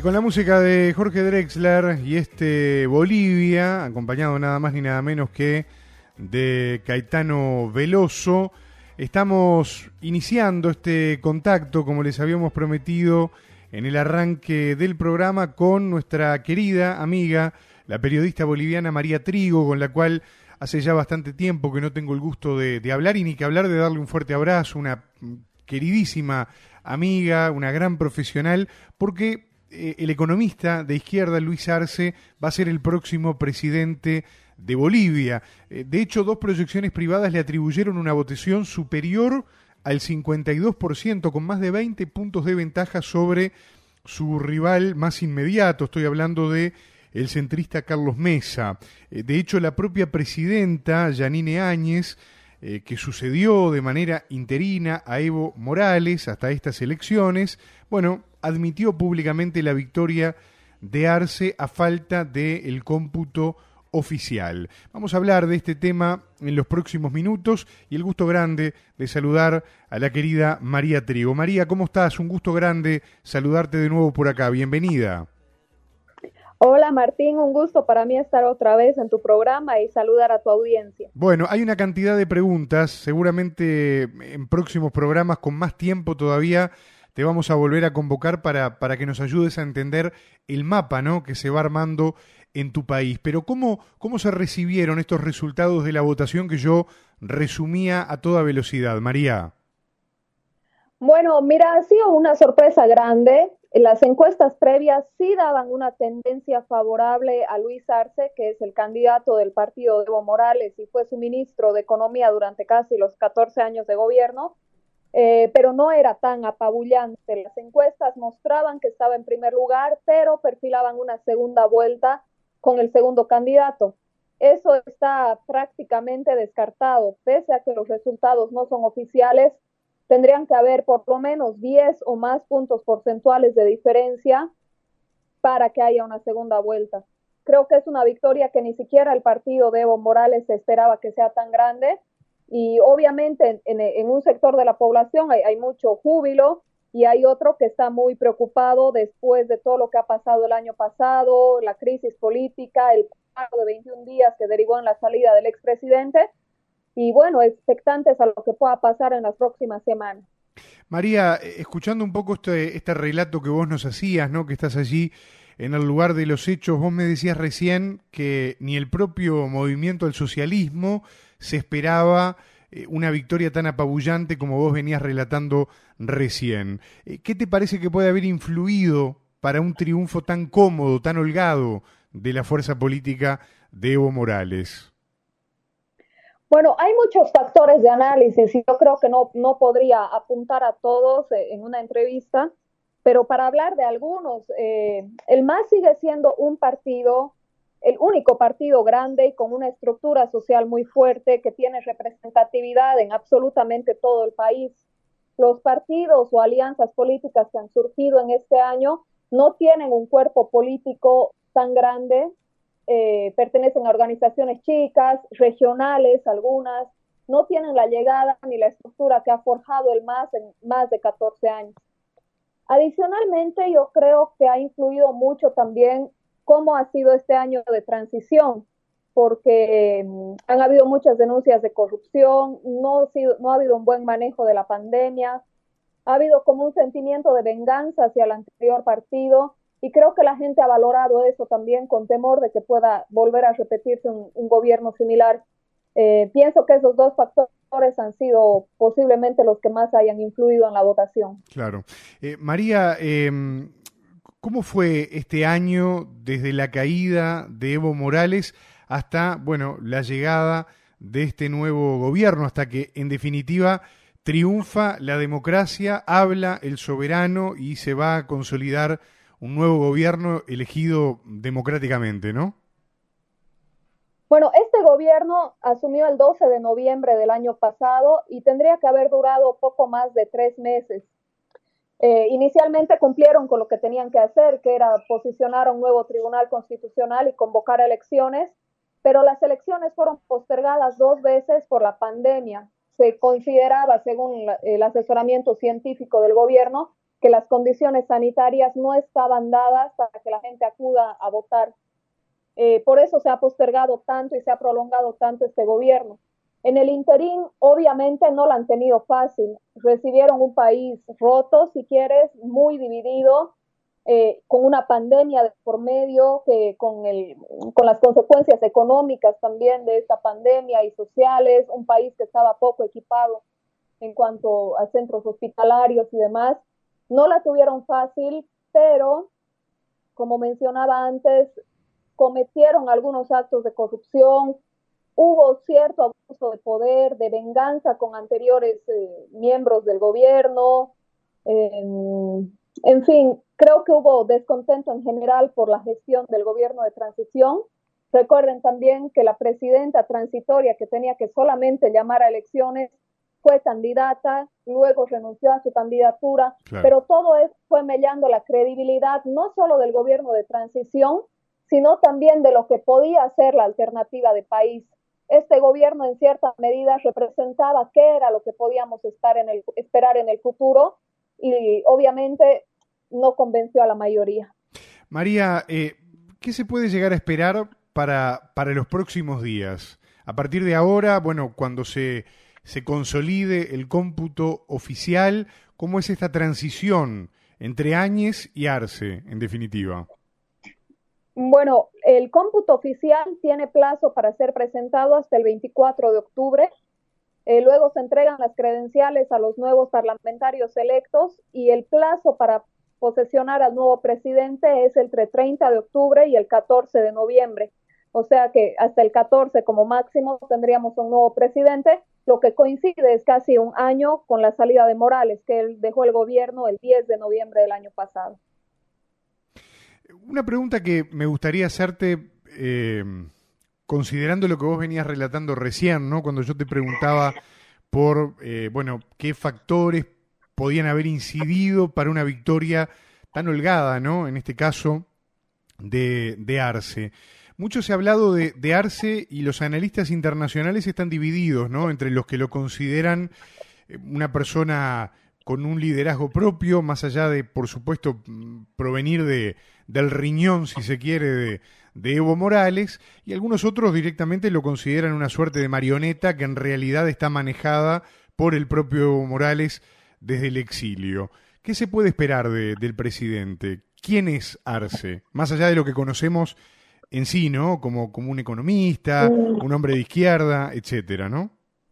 con la música de Jorge Drexler y Bolivia, acompañado nada más ni nada menos que de Caetano Veloso, estamos iniciando este contacto, como les habíamos prometido en el arranque del programa, con nuestra querida amiga, la periodista boliviana María Trigo, con la cual hace ya bastante tiempo que no tengo el gusto de hablar y ni que hablar de darle un fuerte abrazo, una queridísima amiga, una gran profesional, porque el economista de izquierda, Luis Arce, va a ser el próximo presidente de Bolivia. De hecho, dos proyecciones privadas le atribuyeron una votación superior al 52%, con más de 20 puntos de ventaja sobre su rival más inmediato. Estoy hablando de el centrista Carlos Mesa. De hecho, la propia presidenta, Yanine Áñez, que sucedió de manera interina a Evo Morales hasta estas elecciones, bueno, admitió públicamente la victoria de Arce a falta del cómputo oficial. Vamos a hablar de este tema en los próximos minutos y el gusto grande de saludar a la querida María Trigo. María, ¿cómo estás? Un gusto grande saludarte de nuevo por acá. Bienvenida. Hola Martín, un gusto para mí estar otra vez en tu programa y saludar a tu audiencia. Bueno, hay una cantidad de preguntas, seguramente en próximos programas con más tiempo todavía te vamos a volver a convocar para que nos ayudes a entender el mapa, ¿no?, que se va armando en tu país. Pero ¿cómo se recibieron estos resultados de la votación que yo resumía a toda velocidad, María? Bueno, mira, ha sido una sorpresa grande. Las encuestas previas sí daban una tendencia favorable a Luis Arce, que es el candidato del partido de Evo Morales y fue su ministro de Economía durante casi los 14 años de gobierno, pero no era tan apabullante. Las encuestas mostraban que estaba en primer lugar, pero perfilaban una segunda vuelta con el segundo candidato. Eso está prácticamente descartado, pese a que los resultados no son oficiales. Tendrían que haber por lo menos 10 o más puntos porcentuales de diferencia para que haya una segunda vuelta. Creo que es una victoria que ni siquiera el partido de Evo Morales esperaba que sea tan grande y obviamente en un sector de la población hay mucho júbilo y hay otro que está muy preocupado después de todo lo que ha pasado el año pasado, la crisis política, el paro de 21 días que derivó en la salida del expresidente. Y bueno, expectantes a lo que pueda pasar en las próximas semanas. María, escuchando un poco este relato que vos nos hacías, ¿no?, que estás allí en el lugar de los hechos, vos me decías recién que ni el propio movimiento al socialismo se esperaba una victoria tan apabullante como vos venías relatando recién. ¿Qué te parece que puede haber influido para un triunfo tan cómodo, tan holgado de la fuerza política de Evo Morales? Bueno, hay muchos factores de análisis y yo creo que no podría apuntar a todos en una entrevista, pero para hablar de algunos, el MAS sigue siendo un partido, el único partido grande y con una estructura social muy fuerte que tiene representatividad en absolutamente todo el país. Los partidos o alianzas políticas que han surgido en este año no tienen un cuerpo político tan grande. Pertenecen a organizaciones chicas, regionales, algunas, no tienen la llegada ni la estructura que ha forjado el MAS en más de 14 años. Adicionalmente, yo creo que ha influido mucho también cómo ha sido este año de transición, porque han habido muchas denuncias de corrupción, no ha habido un buen manejo de la pandemia, ha habido como un sentimiento de venganza hacia el anterior partido. Y creo que la gente ha valorado eso también con temor de que pueda volver a repetirse un gobierno similar. Pienso que esos dos factores han sido posiblemente los que más hayan influido en la votación. Claro. María, ¿cómo fue este año desde la caída de Evo Morales hasta, bueno, la llegada de este nuevo gobierno, hasta que en definitiva triunfa la democracia, habla el soberano y se va a consolidar un nuevo gobierno elegido democráticamente, ¿no? Bueno, este gobierno asumió el 12 de noviembre del año pasado y tendría que haber durado poco más de 3 meses. Inicialmente cumplieron con lo que tenían que hacer, que era posicionar a un nuevo tribunal constitucional y convocar elecciones, pero las elecciones fueron postergadas 2 veces por la pandemia. Se consideraba, según el asesoramiento científico del gobierno, que las condiciones sanitarias no estaban dadas para que la gente acuda a votar. Por eso se ha postergado tanto y se ha prolongado tanto este gobierno. En el interín, obviamente, no lo han tenido fácil. Recibieron un país roto, si quieres, muy dividido, con una pandemia de por medio, con las consecuencias económicas también de esta pandemia y sociales, un país que estaba poco equipado en cuanto a centros hospitalarios y demás. No la tuvieron fácil, pero, como mencionaba antes, cometieron algunos actos de corrupción, hubo cierto abuso de poder, de venganza con anteriores miembros del gobierno, en fin, creo que hubo descontento en general por la gestión del gobierno de transición. Recuerden también que la presidenta transitoria, que tenía que solamente llamar a elecciones, fue candidata, luego renunció a su candidatura, claro. Pero todo eso fue mellando la credibilidad no solo del gobierno de transición, sino también de lo que podía ser la alternativa de país. Este gobierno en cierta medida representaba qué era lo que podíamos esperar en el futuro y obviamente no convenció a la mayoría. María, ¿qué se puede llegar a esperar para los próximos días? A partir de ahora, bueno, cuando se consolide el cómputo oficial, ¿cómo es esta transición entre Áñez y Arce, en definitiva? Bueno, el cómputo oficial tiene plazo para ser presentado hasta el 24 de octubre. Luego se entregan las credenciales a los nuevos parlamentarios electos y el plazo para posesionar al nuevo presidente es entre 30 de octubre y el 14 de noviembre. O sea que hasta el 14 como máximo tendríamos un nuevo presidente, lo que coincide es casi un año con la salida de Morales, que él dejó el gobierno el 10 de noviembre del año pasado. Una pregunta que me gustaría hacerte, considerando lo que vos venías relatando recién, ¿no? Cuando yo te preguntaba por, bueno, qué factores podían haber incidido para una victoria tan holgada, ¿no? En este caso, de Arce. Mucho se ha hablado de Arce y los analistas internacionales están divididos, ¿no? Entre los que lo consideran una persona con un liderazgo propio, más allá de, por supuesto, provenir del riñón, si se quiere, de Evo Morales, y algunos otros directamente lo consideran una suerte de marioneta que en realidad está manejada por el propio Evo Morales desde el exilio. ¿Qué se puede esperar del presidente? ¿Quién es Arce? Más allá de lo que conocemos en sí, ¿no? Como un economista, un hombre de izquierda, etcétera, ¿no?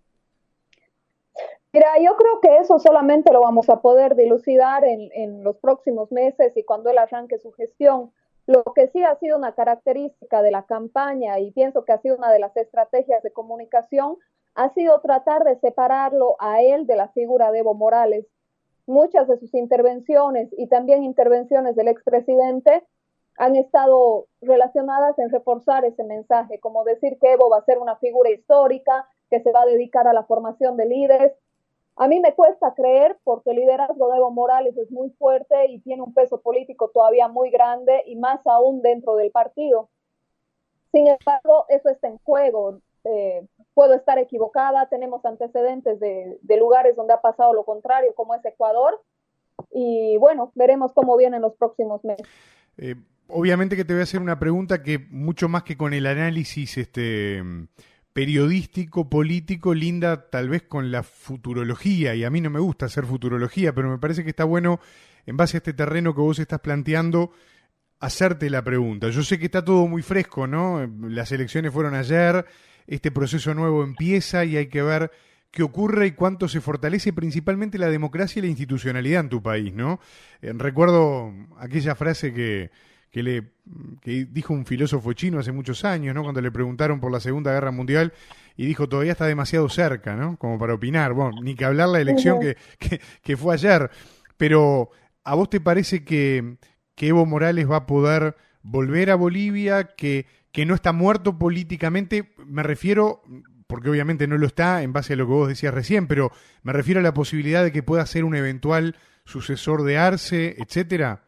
Mira, yo creo que eso solamente lo vamos a poder dilucidar en los próximos meses y cuando él arranque su gestión. Lo que sí ha sido una característica de la campaña y pienso que ha sido una de las estrategias de comunicación ha sido tratar de separarlo a él de la figura de Evo Morales. Muchas de sus intervenciones y también intervenciones del expresidente han estado relacionadas en reforzar ese mensaje, como decir que Evo va a ser una figura histórica, que se va a dedicar a la formación de líderes. A mí me cuesta creer porque el liderazgo de Evo Morales es muy fuerte y tiene un peso político todavía muy grande y más aún dentro del partido. Sin embargo, eso está en juego. Puedo estar equivocada, tenemos antecedentes de lugares donde ha pasado lo contrario, como es Ecuador, y bueno, veremos cómo vienen los próximos meses. Obviamente que te voy a hacer una pregunta que mucho más que con el análisis periodístico, político, linda tal vez con la futurología, y a mí no me gusta hacer futurología, pero me parece que está bueno, en base a este terreno que vos estás planteando, hacerte la pregunta. Yo sé que está todo muy fresco, ¿no? Las elecciones fueron ayer, este proceso nuevo empieza y hay que ver qué ocurre y cuánto se fortalece principalmente la democracia y la institucionalidad en tu país, ¿no? Recuerdo aquella frase que dijo un filósofo chino hace muchos años, ¿no? Cuando le preguntaron por la Segunda Guerra Mundial y dijo todavía está demasiado cerca, ¿no? Como para opinar. Bueno, ni que hablar la elección que fue ayer. Pero ¿a vos te parece que Evo Morales va a poder volver a Bolivia, que no está muerto políticamente? Me refiero, porque obviamente no lo está en base a lo que vos decías recién, pero me refiero a la posibilidad de que pueda ser un eventual sucesor de Arce, etcétera.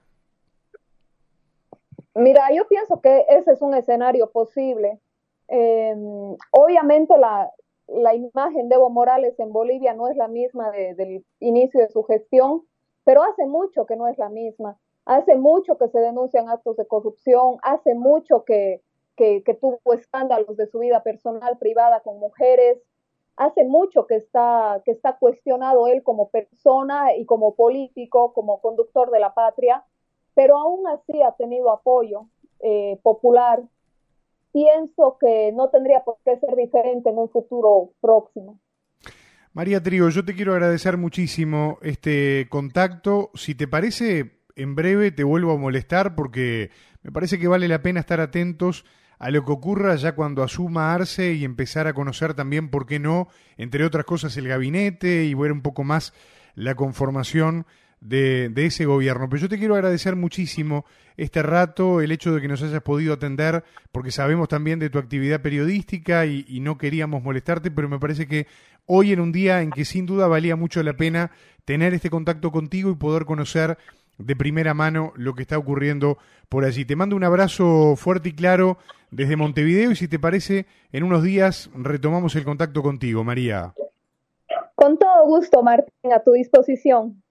Mira, yo pienso que ese es un escenario posible. Obviamente la imagen de Evo Morales en Bolivia no es la misma del inicio de su gestión. pero hace mucho que no es la misma. Hace mucho que se denuncian actos de corrupción, hace mucho que tuvo escándalos de su vida personal, privada con mujeres, hace mucho que está cuestionado él como persona y como político, como conductor de la patria, pero aún así ha tenido apoyo popular. Pienso que no tendría por qué ser diferente en un futuro próximo. María Trigo, yo te quiero agradecer muchísimo este contacto. Si te parece, en breve te vuelvo a molestar porque me parece que vale la pena estar atentos a lo que ocurra ya cuando asuma Arce y empezar a conocer también, por qué no, entre otras cosas, el gabinete y ver un poco más la conformación de ese gobierno. Pero yo te quiero agradecer muchísimo este rato, el hecho de que nos hayas podido atender, porque sabemos también de tu actividad periodística y no queríamos molestarte, pero me parece que hoy en un día en que sin duda valía mucho la pena tener este contacto contigo y poder conocer de primera mano lo que está ocurriendo por allí. Te mando un abrazo fuerte y claro desde Montevideo y si te parece, en unos días retomamos el contacto contigo, María. Con todo gusto, Martín, a tu disposición.